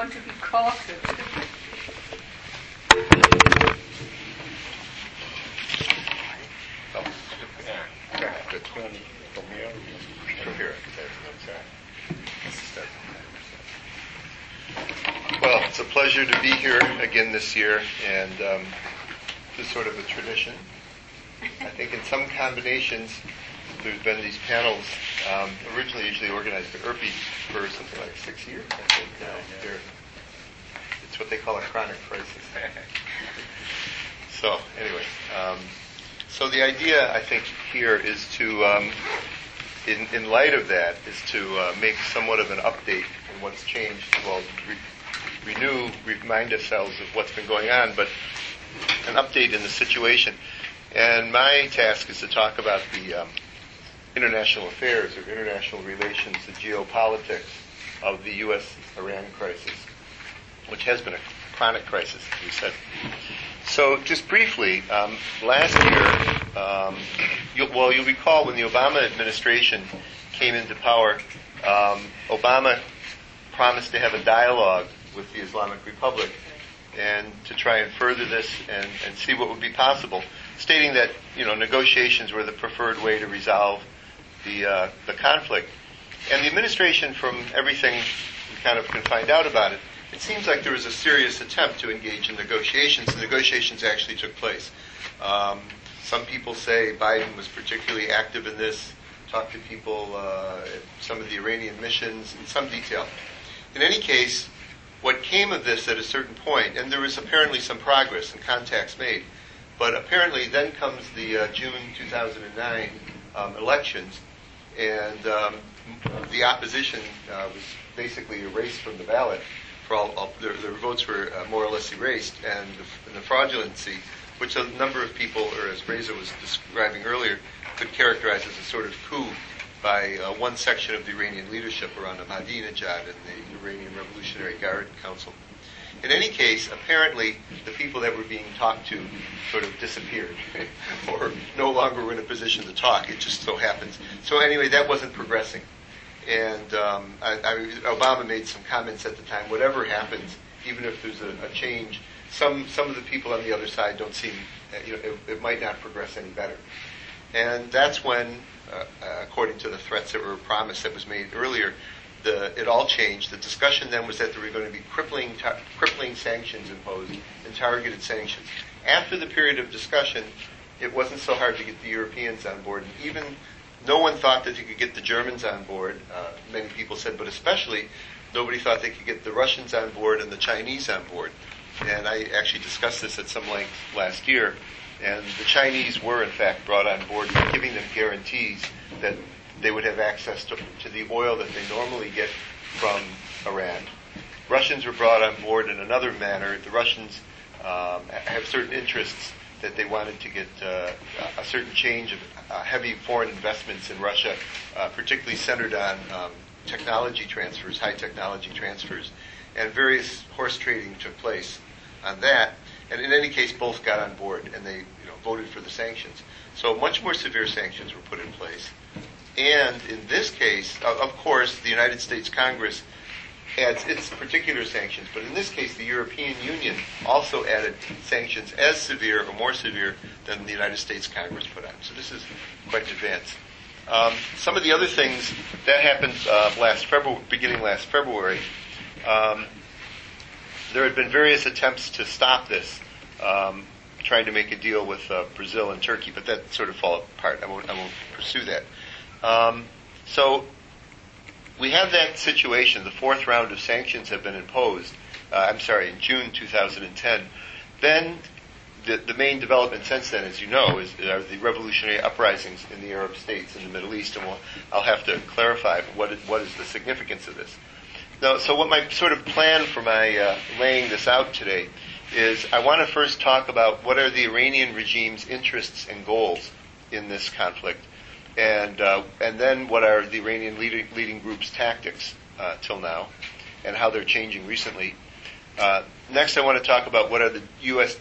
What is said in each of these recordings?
want to be courted. Well, it's a pleasure to be here again this year, and this is sort of a tradition. I think in some combinations there's been these panels, originally usually organized by IRPI for something like 6 years, I think. It's what they call a chronic crisis. So anyway, so the idea I think here is to, in light of that, is to make somewhat of an update on what's changed. Well, remind ourselves of what's been going on, but an update in the situation. And my task is to talk about the international affairs or international relations, the geopolitics of the U.S.-Iran crisis, which has been a chronic crisis, as we said. So just briefly, last year, you'll recall when the Obama administration came into power, Obama promised to have a dialogue with the Islamic Republic and to try and further this and see what would be possible, stating that, negotiations were the preferred way to resolve the conflict. And the administration, from everything we kind of can find out about it, it seems like there was a serious attempt to engage in negotiations. The negotiations actually took place. Some people say Biden was particularly active in this, talked to people at some of the Iranian missions in some detail. In any case, what came of this at a certain point, and there was apparently some progress and contacts made, but apparently then comes the June 2009 elections, and the opposition was basically erased from the ballot. For all their votes were more or less erased, and the fraudulency, which a number of people, or as Reza was describing earlier, could characterize as a sort of coup by one section of the Iranian leadership around Ahmadinejad and the Iranian Revolutionary Guard Council. In any case, apparently the people that were being talked to sort of disappeared or no longer were in a position to talk. It just so happens. So anyway, that wasn't progressing. And Obama made some comments at the time, whatever happens, even if there's a change, some of the people on the other side don't seem, it might not progress any better. And that's when, according to the threats that were promised that was made earlier, it all changed. The discussion then was that there were going to be crippling sanctions imposed and targeted sanctions. After the period of discussion, it wasn't so hard to get the Europeans on board. And even no one thought that you could get the Germans on board, many people said, but especially nobody thought they could get the Russians on board and the Chinese on board. And I actually discussed this at some length last year. And the Chinese were, in fact, brought on board, giving them guarantees that they would have access to the oil that they normally get from Iran. Russians were brought on board in another manner. The Russians have certain interests that they wanted to get a certain change of heavy foreign investments in Russia, particularly centered on technology transfers, high technology transfers. And various horse trading took place on that. And in any case, both got on board, and they voted for the sanctions. So much more severe sanctions were put in place. And in this case, of course, the United States Congress adds its particular sanctions, but in this case, the European Union also added sanctions as severe or more severe than the United States Congress put on. So this is quite advanced. Some of the other things that happened beginning last February, there had been various attempts to stop this, trying to make a deal with Brazil and Turkey, but that sort of fell apart. I won't pursue that. So we have that situation. The fourth round of sanctions have been imposed. In June 2010. Then the main development since then, as you know, are the revolutionary uprisings in the Arab states in the Middle East, and I'll have to clarify what is the significance of this. Now, so what my sort of plan for my laying this out today is I want to first talk about what are the Iranian regime's interests and goals in this conflict, and then what are the Iranian leading group's tactics till now, and how they're changing recently. Next, I want to talk about what are the U.S.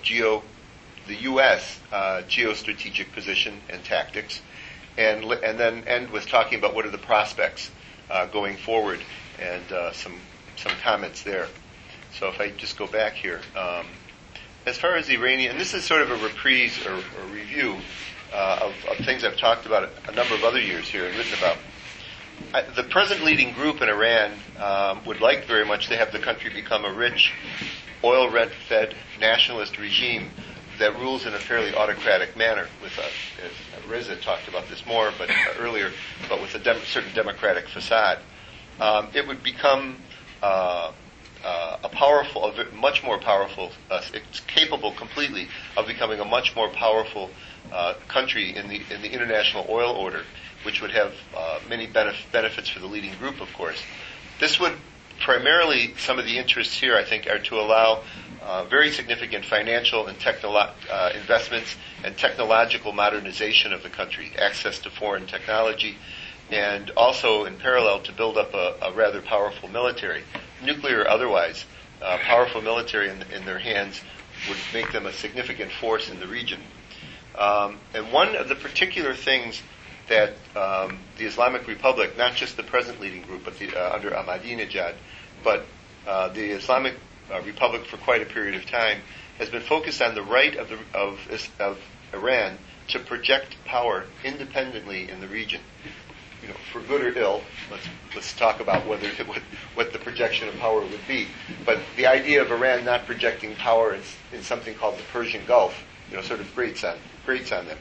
geostrategic position and tactics, and then end with talking about what are the prospects going forward, and some comments there. So if I just go back here, as far as the Iranian, and this is sort of a reprise or review of things I've talked about a number of other years here and written about. The present leading group in Iran would like very much to have the country become a rich, oil-fed nationalist regime that rules in a fairly autocratic manner, with as Reza talked about this more, but earlier, but with a certain democratic facade. It would become a much more powerful. It's capable completely of becoming a much more powerful country in the international oil order, which would have many benefits for the leading group, of course. This would primarily, some of the interests here, I think, are to allow very significant financial and investments and technological modernization of the country, access to foreign technology, and also, in parallel, to build up a rather powerful military, nuclear or otherwise. Powerful military in their hands would make them a significant force in the region. And one of the particular things that the Islamic Republic, not just the present leading group, but under Ahmadinejad, but the Islamic Republic for quite a period of time, has been focused on the right of Iran to project power independently in the region. You know, for good or ill, let's talk about what the projection of power would be. But the idea of Iran not projecting power in something called the Persian Gulf, sort of grates on them.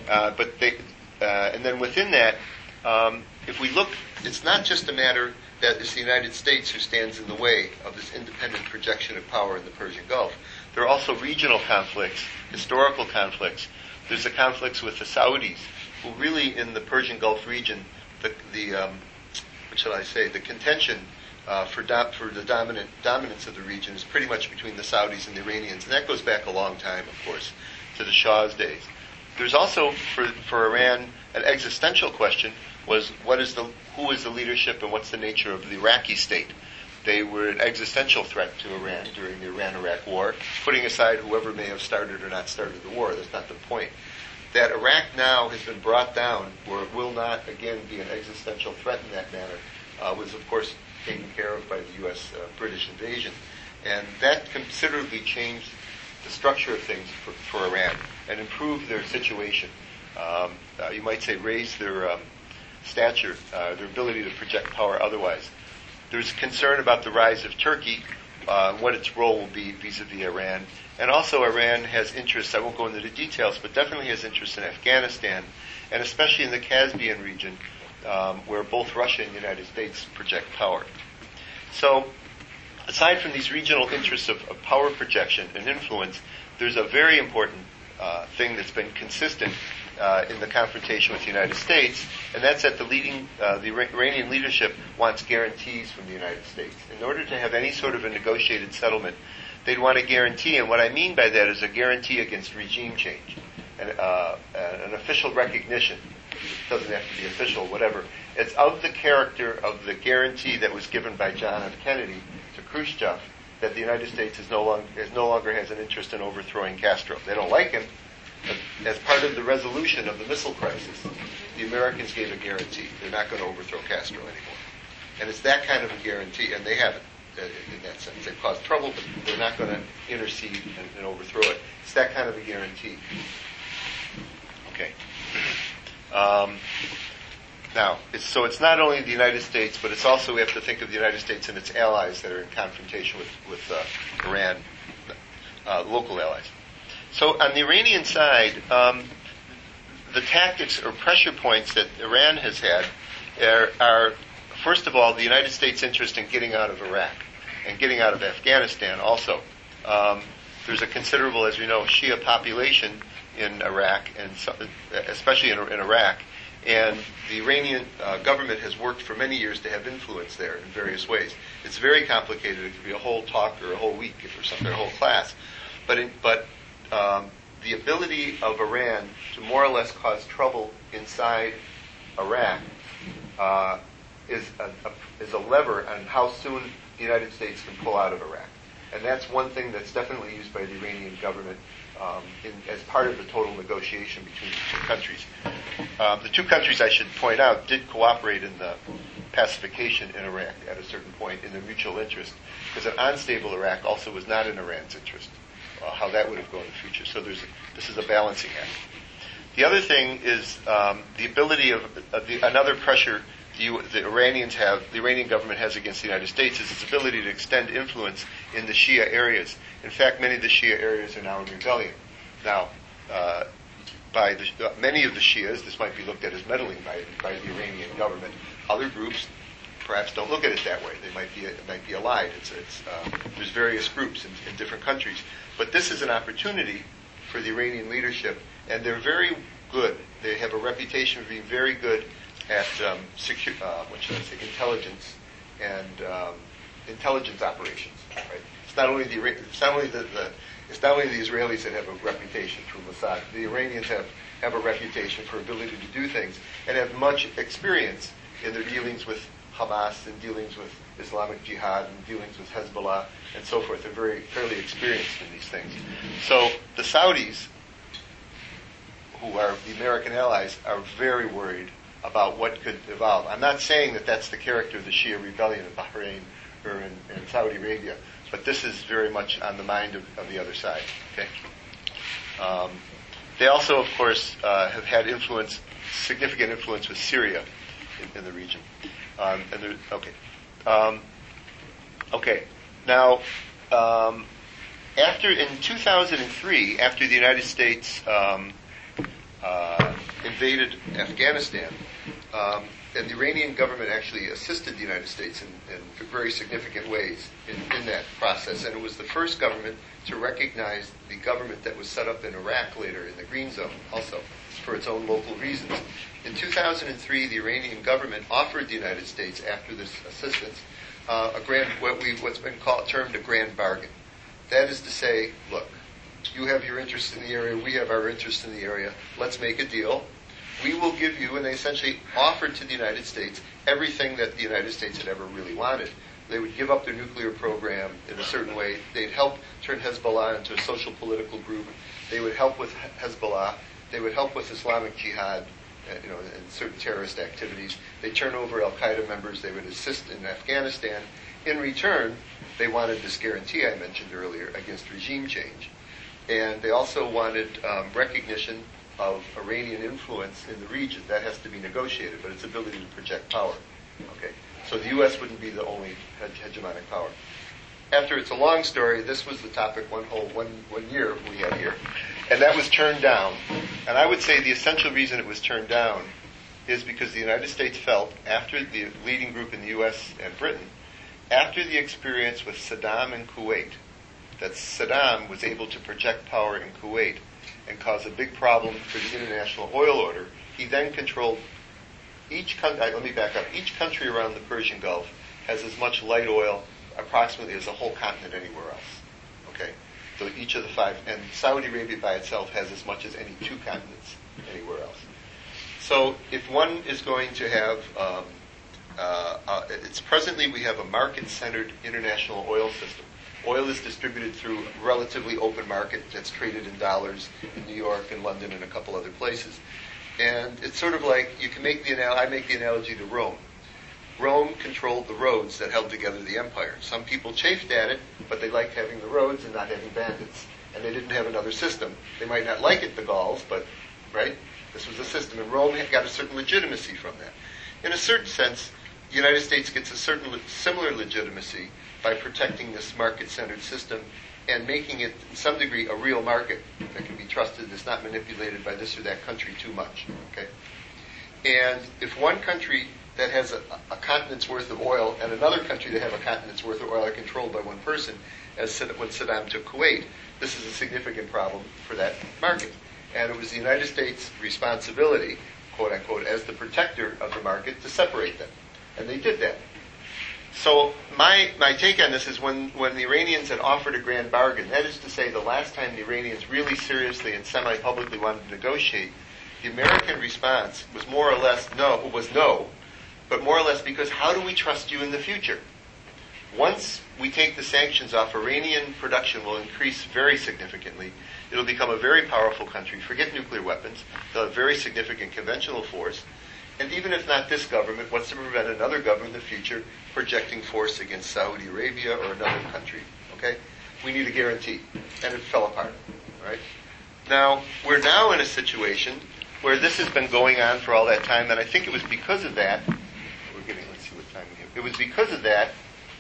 And then within that, if we look, it's not just a matter that it's the United States who stands in the way of this independent projection of power in the Persian Gulf. There are also regional conflicts, historical conflicts. There's the conflicts with the Saudis, who really in the Persian Gulf region, the contention for the dominance of the region is pretty much between the Saudis and the Iranians, and that goes back a long time, of course, to the Shah's days. There's also for Iran an existential question: was who is the leadership and what's the nature of the Iraqi state? They were an existential threat to Iran during the Iran-Iraq War, putting aside whoever may have started or not started the war. That's not the point. That Iraq now has been brought down, where it will not again be an existential threat in that manner, was of course taken care of by the U.S. British invasion, and that considerably changed the structure of things for Iran and improved their situation. You might say raised their stature, their ability to project power otherwise. There's concern about the rise of Turkey, what its role will be vis-a-vis Iran. And also Iran has interests, I won't go into the details, but definitely has interests in Afghanistan, and especially in the Caspian region, where both Russia and the United States project power. So, aside from these regional interests of power projection and influence, there's a very important thing that's been consistent in the confrontation with the United States, and that's that the Iranian leadership wants guarantees from the United States. In order to have any sort of a negotiated settlement, they'd want a guarantee, and what I mean by that is a guarantee against regime change, and an official recognition. It doesn't have to be official, whatever. It's of the character of the guarantee that was given by John F. Kennedy to Khrushchev that the United States no longer has an interest in overthrowing Castro. They don't like him, but as part of the resolution of the missile crisis, the Americans gave a guarantee. They're not going to overthrow Castro anymore. And it's that kind of a guarantee, and they haven't in that sense. They've caused trouble, but they're not going to intercede and overthrow it. It's that kind of a guarantee. Okay. Now, it's not only the United States, but it's also, we have to think of the United States and its allies that are in confrontation with Iran, local allies. So on the Iranian side, the tactics or pressure points that Iran has had are, first of all, the United States' interest in getting out of Iraq and getting out of Afghanistan also. There's a considerable, as we know, Shia population in Iraq, and especially in Iraq. And the Iranian government has worked for many years to have influence there in various ways. It's very complicated. It could be a whole talk or a whole week or something, or a whole class. But the ability of Iran to more or less cause trouble inside Iraq is a lever on how soon the United States can pull out of Iraq. And that's one thing that's definitely used by the Iranian government as part of the total negotiation between the two countries. The two countries, I should point out, did cooperate in the pacification in Iraq at a certain point in their mutual interest, because an unstable Iraq also was not in Iran's interest, how that would have gone in the future. So this is a balancing act. The other thing is the ability of another pressure the Iranian government has against the United States is its ability to extend influence in the Shia areas. In fact, many of the Shia areas are now in rebellion. Now, by many of the Shias, this might be looked at as meddling by the Iranian government. Other groups perhaps don't look at it that way. They might be allied. There's various groups in different countries. But this is an opportunity for the Iranian leadership, and they're very good. They have a reputation for being very good at intelligence and intelligence operations. Right? It's not only the Israelis that have a reputation through Mossad. The Iranians have a reputation for ability to do things and have much experience in their dealings with Hamas and dealings with Islamic Jihad and dealings with Hezbollah and so forth. They're fairly experienced in these things. So the Saudis, who are the American allies, are very worried about what could evolve. I'm not saying that that's the character of the Shia rebellion in Bahrain or in Saudi Arabia, but this is very much on the mind of the other side. Okay. They also, of course, have had significant influence with Syria in the region. Now, in 2003, after the United States invaded Afghanistan, and the Iranian government actually assisted the United States in very significant ways in that process. And it was the first government to recognize the government that was set up in Iraq later in the Green Zone, also for its own local reasons. In 2003, the Iranian government offered the United States, after this assistance, what's been termed a grand bargain. That is to say, look, you have your interest in the area, we have our interest in the area, let's make a deal. We will give you, and they essentially offered to the United States everything that the United States had ever really wanted. They would give up their nuclear program in a certain way. They'd help turn Hezbollah into a social political group. They would help with Hezbollah. They would help with Islamic Jihad, and certain terrorist activities. They turn over Al-Qaeda members. They would assist in Afghanistan. In return, they wanted this guarantee I mentioned earlier against regime change. And they also wanted recognition of Iranian influence in the region. That has to be negotiated, but its ability to project power. Okay, so the U.S. wouldn't be the only hegemonic power. After it's a long story, this was the topic one year we had here, and that was turned down. And I would say the essential reason it was turned down is because the United States felt, after the leading group in the U.S. and Britain, after the experience with Saddam in Kuwait, that Saddam was able to project power in Kuwait and cause a big problem for the international oil order. He then controlled each country. Let me back up. Each country around the Persian Gulf has as much light oil approximately as a whole continent anywhere else. Okay, so each of the five, and Saudi Arabia by itself has as much as any two continents anywhere else. So if one is going to have, presently we have a market-centered international oil system. Oil is distributed through a relatively open market that's traded in dollars in New York and London and a couple other places. And it's sort of like, I make the analogy to Rome. Rome controlled the roads that held together the empire. Some people chafed at it, but they liked having the roads and not having bandits. And they didn't have another system. They might not like it, the Gauls, but, right? This was a system. And Rome got a certain legitimacy from that. In a certain sense, the United States gets a certain similar legitimacy by protecting this market-centered system and making it, in some degree, a real market that can be trusted, that's not manipulated by this or that country too much. Okay? And if one country that has a continent's worth of oil and another country that have a continent's worth of oil are controlled by one person, as when Saddam took Kuwait, this is a significant problem for that market. And it was the United States' responsibility, quote-unquote, as the protector of the market, to separate them. And they did that. So my take on this is when the Iranians had offered a grand bargain, that is to say the last time the Iranians really seriously and semi-publicly wanted to negotiate, the American response was more or less no, but more or less because how do we trust you in the future? Once we take the sanctions off, Iranian production will increase very significantly. It'll become a very powerful country. Forget nuclear weapons. They'll have very significant conventional force. And even if not this government, what's to prevent another government in the future projecting force against Saudi Arabia or another country? Okay? We need a guarantee. And it fell apart. Right? Now, we're now in a situation where this has been going on for all that time, and I think it was because of that, let's see what time we have. It was because of that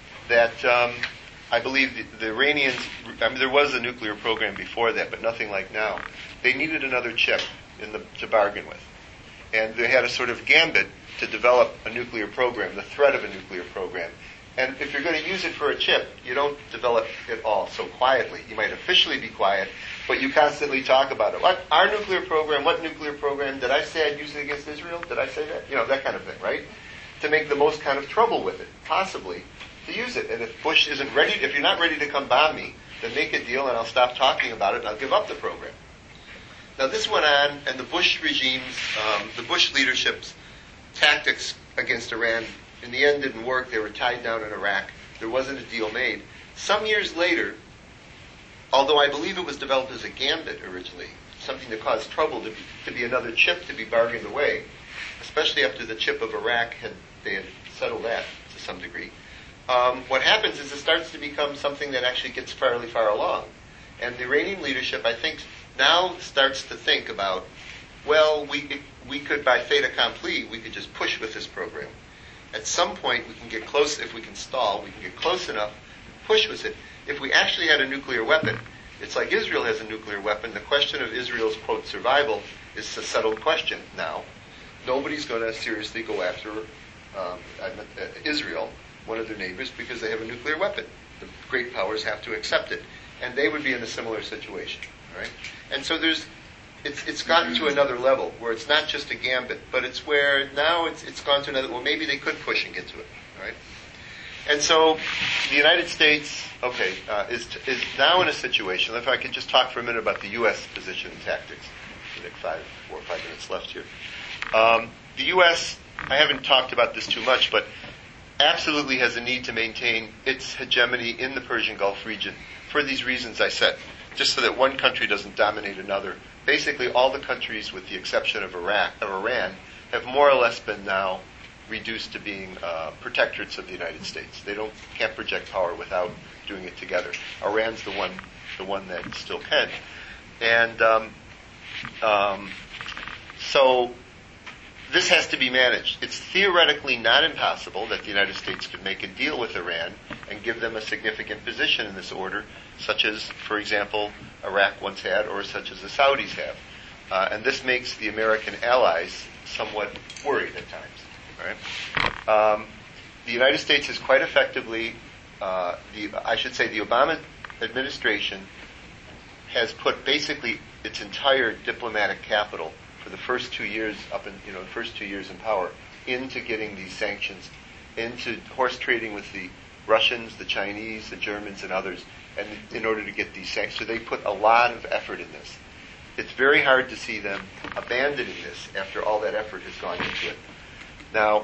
I believe the Iranians, there was a nuclear program before that, but nothing like now. They needed another chip to bargain with. And they had a sort of gambit to develop a nuclear program, the threat of a nuclear program. And if you're going to use it for a chip, you don't develop it all so quietly. You might officially be quiet, but you constantly talk about it. What nuclear program, did I say I'd use it against Israel? Did I say that? That kind of thing, right? To make the most kind of trouble with it, possibly, to use it. And if Bush isn't ready, if you're not ready to come bomb me, then make a deal and I'll stop talking about it and I'll give up the program. Now this went on, and the Bush regime's, the Bush leadership's tactics against Iran, in the end didn't work. They were tied down in Iraq. There wasn't a deal made. Some years later, although I believe it was developed as a gambit originally, something to cause trouble, to be another chip to be bargained away, especially after the chip of Iraq they had settled that to some degree. What happens is it starts to become something that actually gets fairly far along. And the Iranian leadership, I think, now starts to think about, well, we could, by fait accompli, we could just push with this program. At some point, we can get close, if we can stall, we can get close enough, push with it. If we actually had a nuclear weapon, it's like Israel has a nuclear weapon. The question of Israel's, quote, survival is a settled question now. Nobody's going to seriously go after Israel, one of their neighbors, because they have a nuclear weapon. The great powers have to accept it. And they would be in a similar situation. Right? And so it's gotten to another level where it's not just a gambit, but it's where now it's gone to another, well, maybe they could push and get to it. Right? And so the United States, is now in a situation, if I could just talk for a minute about the U.S. position and tactics. I think 4 or 5 minutes left here. The U.S., I haven't talked about this too much, but absolutely has a need to maintain its hegemony in the Persian Gulf region for these reasons I said, just so that one country doesn't dominate another. Basically, all the countries, with the exception of Iran, have more or less been now reduced to being protectorates of the United States. They can't project power without doing it together. Iran's the one that still can, and so this has to be managed. It's theoretically not impossible that the United States could make a deal with Iran and give them a significant position in this order, such as, for example, Iraq once had, or such as the Saudis have. And this makes the American allies somewhat worried at times. Right? The United States is quite effectively, the Obama administration has put basically its entire diplomatic capital for the first 2 years in power into getting these sanctions, into horse trading with the Russians, the Chinese, the Germans, and others, and in order to get these sanctions. So they put a lot of effort in this. It's very hard to see them abandoning this after all that effort has gone into it. Now,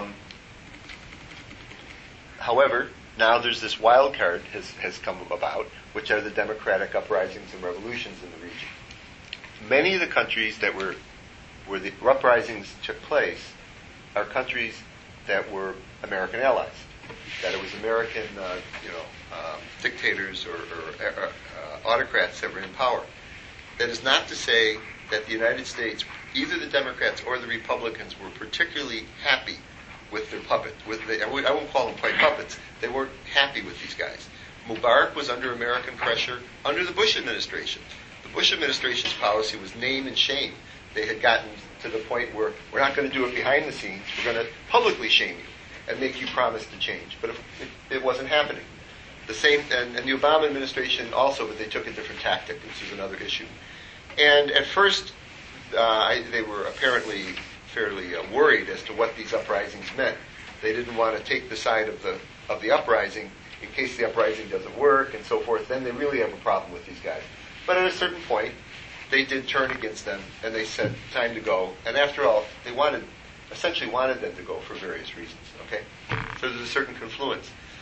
however, now there's this wild card has come about, which are the democratic uprisings and revolutions in the region. Many of the countries where the uprisings took place are countries that were American allies, that it was American, dictators or autocrats that were in power. That is not to say that the United States, either the Democrats or the Republicans, were particularly happy with their puppet. I won't call them quite puppets. They weren't happy with these guys. Mubarak was under American pressure under the Bush administration. The Bush administration's policy was name and shame. They had gotten to the point where we're not going to do it behind the scenes. We're going to publicly shame you and make you promise to change. But it wasn't happening. The same, and the Obama administration also, but they took a different tactic, which is another issue. And at first, they were apparently fairly worried as to what these uprisings meant. They didn't want to take the side of the uprising in case the uprising doesn't work and so forth. Then they really have a problem with these guys. But at a certain point, they did turn against them, and they said, time to go. And after all, they essentially wanted them to go for various reasons, okay? So there's a certain confluence.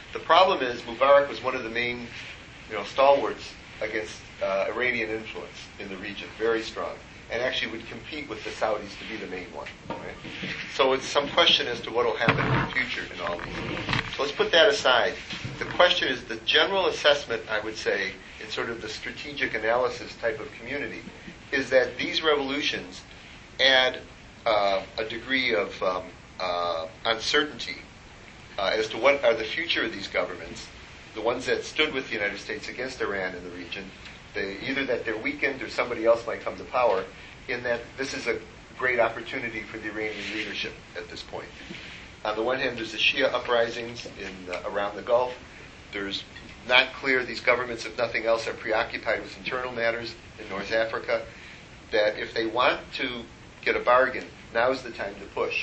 The problem is Mubarak was one of the main, stalwarts against Iranian influence in the region, very strong, and actually would compete with the Saudis to be the main one. Right? So it's some question as to what will happen in the future in all these. So let's put that aside. The question is the general assessment, I would say, in sort of the strategic analysis type of community, is that these revolutions add a degree of uncertainty as to what are the future of these governments, the ones that stood with the United States against Iran in the region, either that they're weakened or somebody else might come to power, in that this is a great opportunity for the Iranian leadership at this point. On the one hand, there's the Shia uprisings around the Gulf. There's not clear, these governments, if nothing else, are preoccupied with internal matters in North Africa, that if they want to get a bargain, now's the time to push.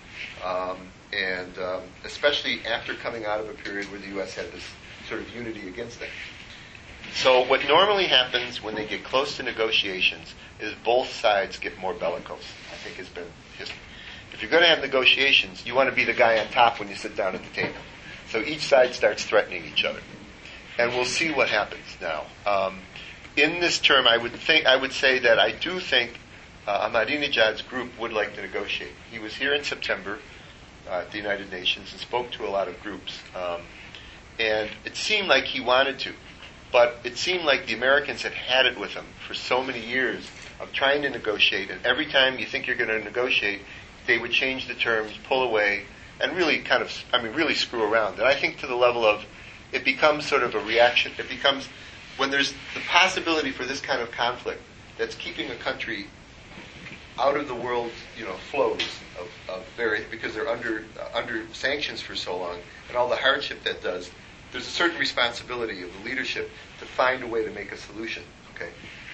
Especially after coming out of a period where the U.S. had this sort of unity against them. So what normally happens when they get close to negotiations is both sides get more bellicose, I think has been history. If you're going to have negotiations, you want to be the guy on top when you sit down at the table. So each side starts threatening each other. And we'll see what happens now. In this term, I would say that I do think Ahmadinejad's group would like to negotiate. He was here in September at the United Nations and spoke to a lot of groups. And it seemed like he wanted to. But it seemed like the Americans had it with him for so many years of trying to negotiate. And every time you think you're going to negotiate, they would change the terms, pull away, and really really screw around. And I think to the level of it becomes sort of a reaction. It becomes, when there's the possibility for this kind of conflict that's keeping a country out of the world's, flows of various, because they're under sanctions for so long, and all the hardship that does, there's a certain responsibility of the leadership to find a way to make a solution. Okay,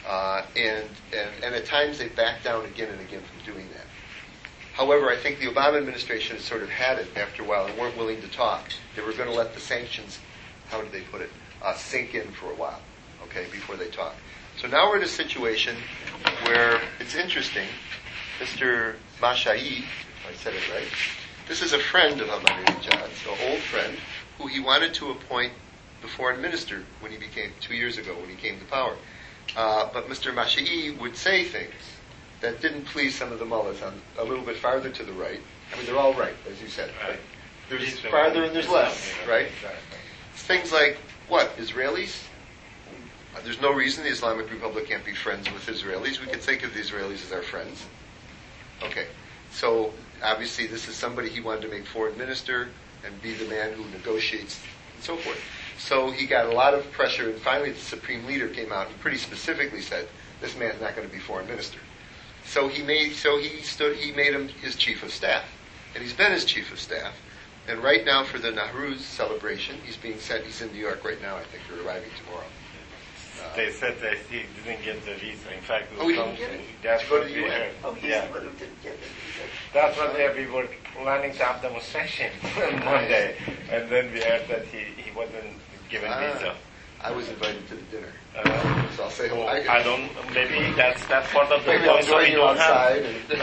and at times they back down again and again from doing that. However, I think the Obama administration has sort of had it after a while and weren't willing to talk. They were going to let the sanctions, how did they put it, sink in for a while, okay, before they talk. So now we're in a situation where it's interesting. Mr. Mashai, if I said it right, this is a friend of Ahmadinejad, so an old friend, who he wanted to appoint the foreign minister when he became, 2 years ago, when he came to power. But Mr. Mashai would say things that didn't please some of the mullahs on a little bit farther to the right. I mean, they're all right, as you said. Right? There's farther and there's less, right? It's things like, what, Israelis? There's no reason the Islamic Republic can't be friends with Israelis. We could think of the Israelis as our friends. Okay, so obviously this is somebody he wanted to make foreign minister and be the man who negotiates and so forth. So he got a lot of pressure, and finally the supreme leader came out and pretty specifically said, this man's not going to be foreign minister. So he made him his chief of staff, and he's been his chief of staff. And right now for the Nowruz celebration, he's being sent. He's in New York right now. I think they're arriving tomorrow. They said that he didn't get the visa. In fact, he didn't get it? That's what we heard. Yeah. That's what we were planning to have demonstration one day, and then we heard that he wasn't given visa. I was invited to the dinner, so I'll say hi. I don't. Maybe that's part of the maybe I'll join you outside.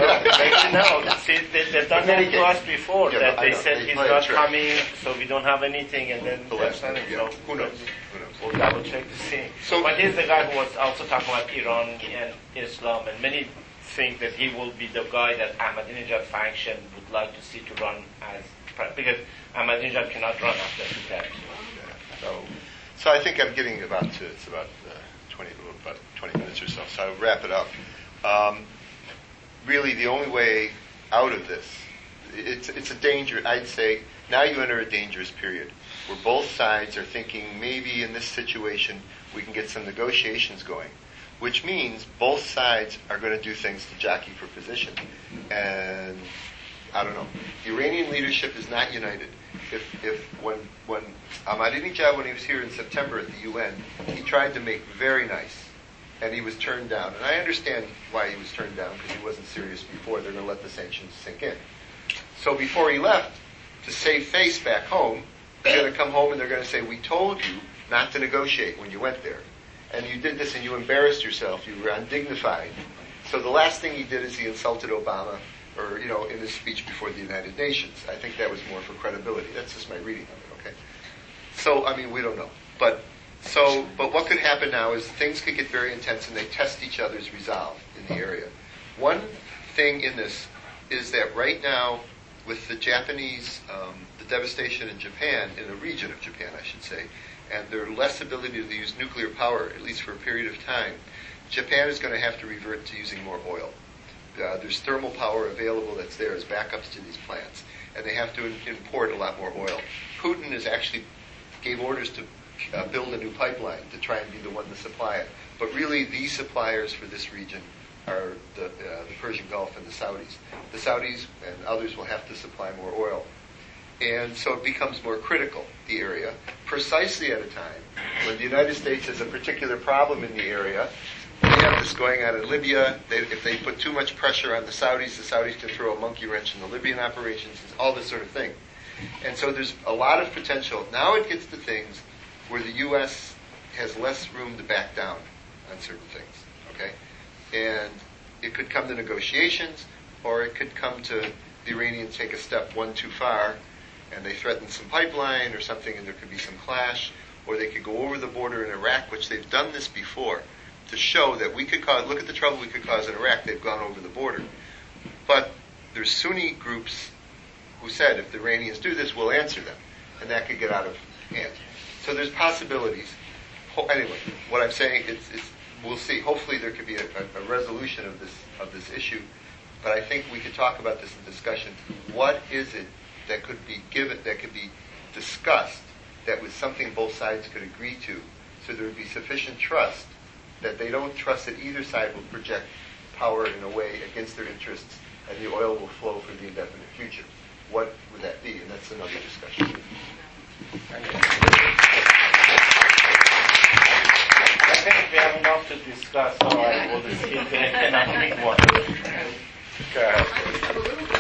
See, they've done that to us before. That they said he's not coming, so we don't have anything, and then they're sending. Who knows? We'll double check to see. But he's the guy who was also talking about Iran and Islam, and many think that he will be the guy that Ahmadinejad faction would like to see to run as, because Ahmadinejad cannot run after 2 terms. So I think I'm getting about 20 minutes or so. So I'll wrap it up. Really, the only way out of this, it's a danger. I'd say now you enter a dangerous period where both sides are thinking maybe in this situation we can get some negotiations going, which means both sides are going to do things to jockey for position. And I don't know. The Iranian leadership is not united. When Ahmadinejad, when he was here in September at the UN, he tried to make very nice, and he was turned down. And I understand why he was turned down, because he wasn't serious before. They're going to let the sanctions sink in. So before he left, to save face back home, he's going to come home and they're going to say, we told you not to negotiate when you went there. And you did this and you embarrassed yourself. You were undignified. So the last thing he did is he insulted Obama, or, in his speech before the United Nations. I think that was more for credibility. That's just my reading of it, okay? So, I mean, we don't know. But what could happen now is things could get very intense and they test each other's resolve in the area. One thing in this is that right now, with the Japanese, the devastation in Japan, in the region of Japan, I should say, and their less ability to use nuclear power, at least for a period of time, Japan is going to have to revert to using more oil. There's thermal power available that's there as backups to these plants, and they have to import a lot more oil. Putin has actually gave orders to build a new pipeline to try and be the one to supply it. But really, these suppliers for this region are the Persian Gulf and the Saudis. The Saudis and others will have to supply more oil. And so it becomes more critical, the area, precisely at a time when the United States has a particular problem in the area. They have this going on in Libya. If they put too much pressure on the Saudis can throw a monkey wrench in the Libyan operations, all this sort of thing. And so there's a lot of potential. Now it gets to things where the U.S. has less room to back down on certain things, okay? And it could come to negotiations, or it could come to the Iranians take a step one too far, and they threaten some pipeline or something, and there could be some clash, or they could go over the border in Iraq, which they've done this before, to show that we could cause, look at the trouble we could cause in Iraq, they've gone over the border. But there's Sunni groups who said, if the Iranians do this, we'll answer them, and that could get out of hand. So there's possibilities. Anyway, what I'm saying is we'll see. Hopefully there could be a resolution of this issue, but I think we could talk about this in discussion. What is it that could be given, that could be discussed, that was something both sides could agree to, so there would be sufficient trust that they don't trust that either side will project power in a way against their interests, and the oil will flow for the indefinite future. What would that be? And that's another discussion. I think we have enough to discuss, so I will skip the economic one. Okay.